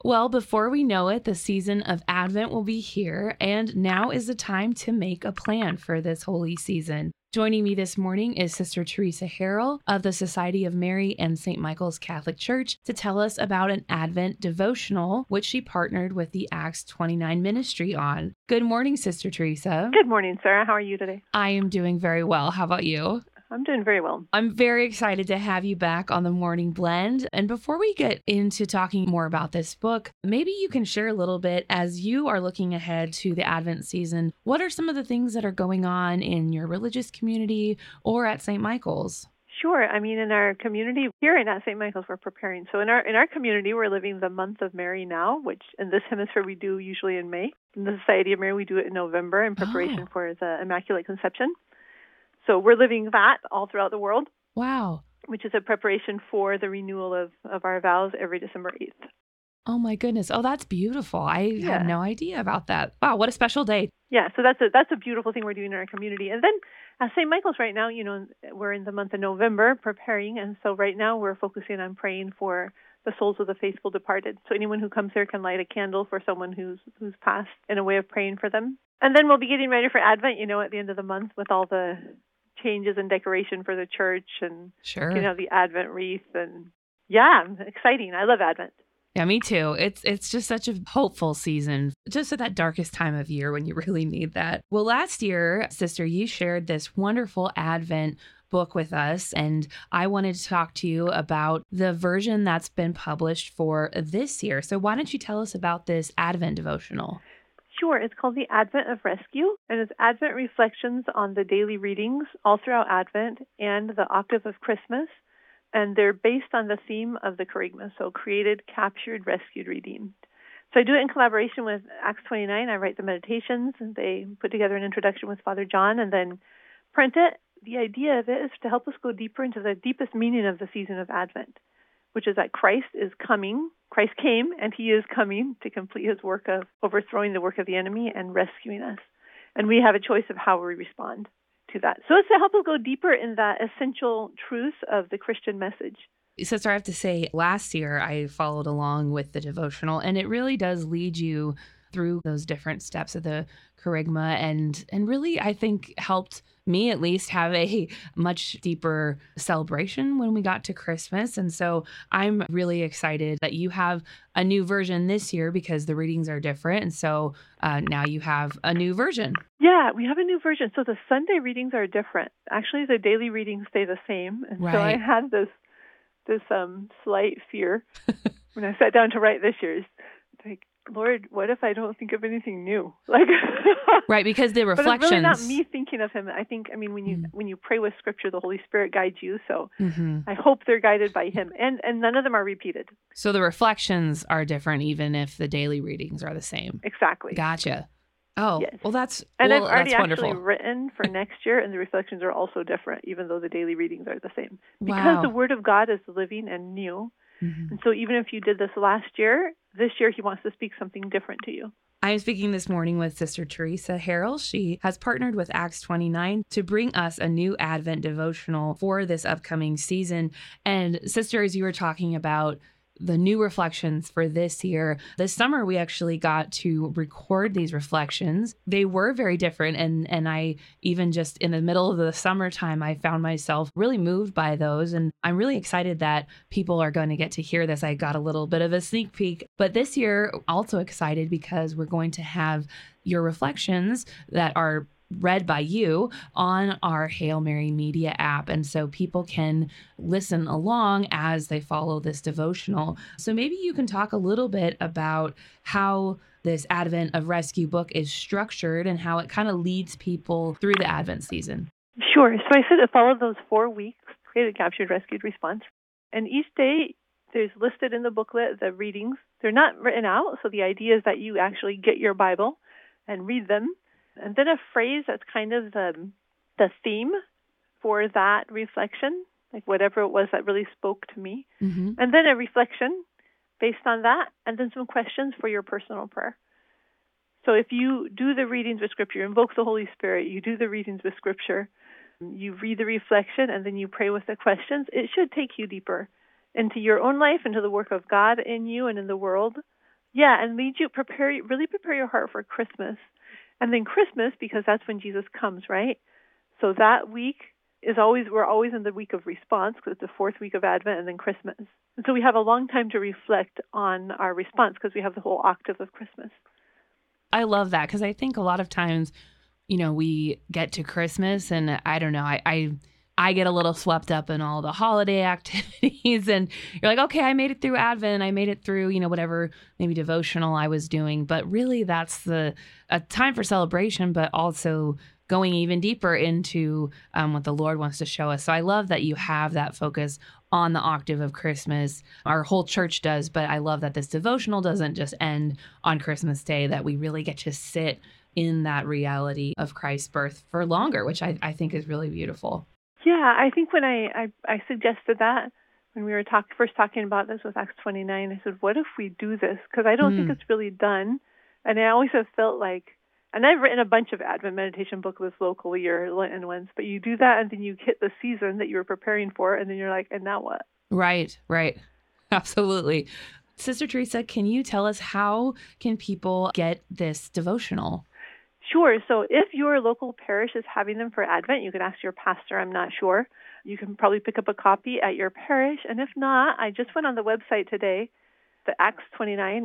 Well, before we know it, the season of Advent will be here, and now is the time to make a plan for this holy season. Joining me this morning is Sister Teresa Harrell of the Society of Mary and St. Michael's Catholic Church to tell us about an Advent devotional, which she partnered with the Acts 29 ministry on. Good morning, Sister Teresa. Good morning, Sarah. How are you today? I am doing very well. How about you? I'm doing very well. I'm very excited to have you back on the Morning Blend. And before we get into talking more about this book, maybe you can share a little bit as you are looking ahead to the Advent season. What are some of the things that are going on in your religious community or at St. Michael's? Sure. I mean, in our community here and at St. Michael's, we're preparing. So in our community, we're living the month of Mary now, which in this hemisphere we do usually in May. In the Society of Mary, we do it in November in preparation for the Immaculate Conception. So we're living that all throughout the world. Wow. Which is a preparation for the renewal of our vows every December 8th. Oh, my goodness. Oh, that's beautiful. I had no idea about that. Wow, what a special day. Yeah, so that's a beautiful thing we're doing in our community. And then at St. Michael's right now, we're in the month of November preparing. And so right now we're focusing on praying for the souls of the faithful departed. So anyone who comes here can light a candle for someone who's passed in a way of praying for them. And then we'll be getting ready for Advent, at the end of the month with all the changes and decoration for the church and the Advent wreath and exciting. I love Advent. Yeah, me too. It's just such a hopeful season, just at that darkest time of year when you really need that. Well, last year, Sister, you shared this wonderful Advent book with us, and I wanted to talk to you about the version that's been published for this year. So why don't you tell us about this Advent devotional? Sure. It's called The Advent of Rescue, and it's Advent reflections on the daily readings all throughout Advent and the octave of Christmas, and they're based on the theme of the Kerygma, so created, captured, rescued, redeemed. So I do it in collaboration with Acts 29. I write the meditations, and they put together an introduction with Father John and then print it. The idea of it is to help us go deeper into the deepest meaning of the season of Advent, which is that Christ is coming. Christ came, and he is coming to complete his work of overthrowing the work of the enemy and rescuing us. And we have a choice of how we respond to that. So it's to help us go deeper in that essential truth of the Christian message. Sister, I have to say, last year I followed along with the devotional, and it really does lead you through those different steps of the Kerygma and really, I think, helped me at least have a much deeper celebration when we got to Christmas. And so I'm really excited that you have a new version this year because the readings are different. And so now you have a new version. Yeah, we have a new version. So the Sunday readings are different. Actually, the daily readings stay the same. And so I had this slight fear when I sat down to write this year's. Like, Lord, what if I don't think of anything new? Right, because the reflections. But it's really not me thinking of him. When you pray with Scripture, the Holy Spirit guides you. So I hope they're guided by him, and none of them are repeated. So the reflections are different, even if the daily readings are the same. Exactly. Gotcha. Oh, yes. Well, that's and I've already that's wonderful. Actually written for next year, and the reflections are also different, even though the daily readings are the same. Because Wow. the Word of God is living and new. And so even if you did this last year, this year he wants to speak something different to you. I am speaking this morning with Sister Teresa Harrell. She has partnered with Acts 29 to bring us a new Advent devotional for this upcoming season. And Sister, as you were talking about the new reflections for this year, this summer we actually got to record these reflections. They were very different. And I even just in the middle of the summertime, I found myself really moved by those. And I'm really excited that people are going to get to hear this. I got a little bit of a sneak peek. But this year, also excited because we're going to have your reflections that are read by you on our Hail Mary Media app. And so people can listen along as they follow this devotional. So maybe you can talk a little bit about how this Advent of Rescue book is structured and how it kind of leads people through the Advent season. Sure. So I said it followed those 4 weeks, created, captured, rescued, response. And each day there's listed in the booklet the readings. They're not written out, so the idea is that you actually get your Bible and read them. And then a phrase that's kind of the theme for that reflection, like whatever it was that really spoke to me. And then a reflection based on that, and then some questions for your personal prayer. So if you do the readings with Scripture, invoke the Holy Spirit, you do the readings with Scripture, you read the reflection, and then you pray with the questions, it should take you deeper into your own life, into the work of God in you and in the world, Yeah, and lead you, really prepare your heart for Christmas. And then Christmas, because that's when Jesus comes, right? So that week we're always in the week of response because it's the fourth week of Advent and then Christmas. And so we have a long time to reflect on our response because we have the whole octave of Christmas. I love that because I think a lot of times, we get to Christmas and I don't know, I get a little swept up in all the holiday activities and you're like, okay, I made it through Advent. I made it through, whatever maybe devotional I was doing. But really that's a time for celebration, but also going even deeper into what the Lord wants to show us. So I love that you have that focus on the octave of Christmas. Our whole church does, but I love that this devotional doesn't just end on Christmas Day, that we really get to sit in that reality of Christ's birth for longer, which I think is really beautiful. Yeah, I think when I suggested that, when we were first talking about this with Acts 29, I said, what if we do this? Because I don't think it's really done. And I always have felt like, and I've written a bunch of Advent meditation booklets locally or Lenten ones, but you do that and then you hit the season that you were preparing for, and then you're like, and now what? Right. Absolutely. Sister Teresa, can you tell us how can people get this devotional? Sure. So if your local parish is having them for Advent, you can ask your pastor. I'm not sure. You can probably pick up a copy at your parish. And if not, I just went on the website today, the Acts 29,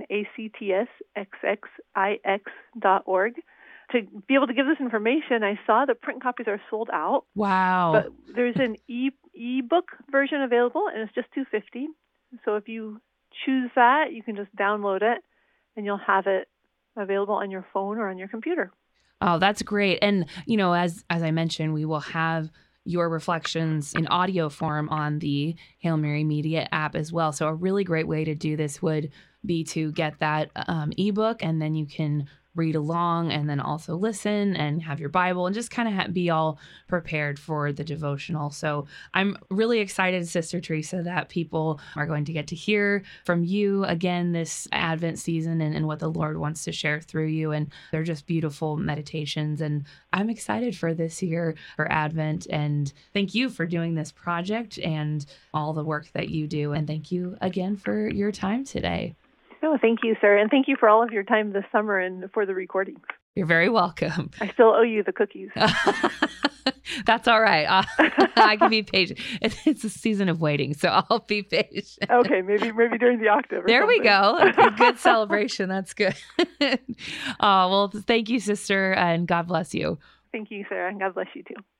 ACTSXXIX.org. To be able to give this information, I saw the print copies are sold out. Wow. But there's an e-book version available, and it's just $2.50. So if you choose that, you can just download it, and you'll have it available on your phone or on your computer. Oh, that's great. And, as I mentioned, we will have your reflections in audio form on the Hail Mary Media app as well. So a really great way to do this would be to get that ebook, and then you can read along and then also listen and have your Bible and just kind of be all prepared for the devotional. So I'm really excited, Sister Teresa, that people are going to get to hear from you again this Advent season and what the Lord wants to share through you. And they're just beautiful meditations. And I'm excited for this year for Advent. And thank you for doing this project and all the work that you do. And thank you again for your time today. Oh, thank you, sir. And thank you for all of your time this summer and for the recordings. You're very welcome. I still owe you the cookies. That's all right. I can be patient. It's a season of waiting, so I'll be patient. Okay, maybe during the octave. There something. We go. A good celebration. That's good. Well, thank you, sister, and God bless you. Thank you, Sarah, and God bless you too.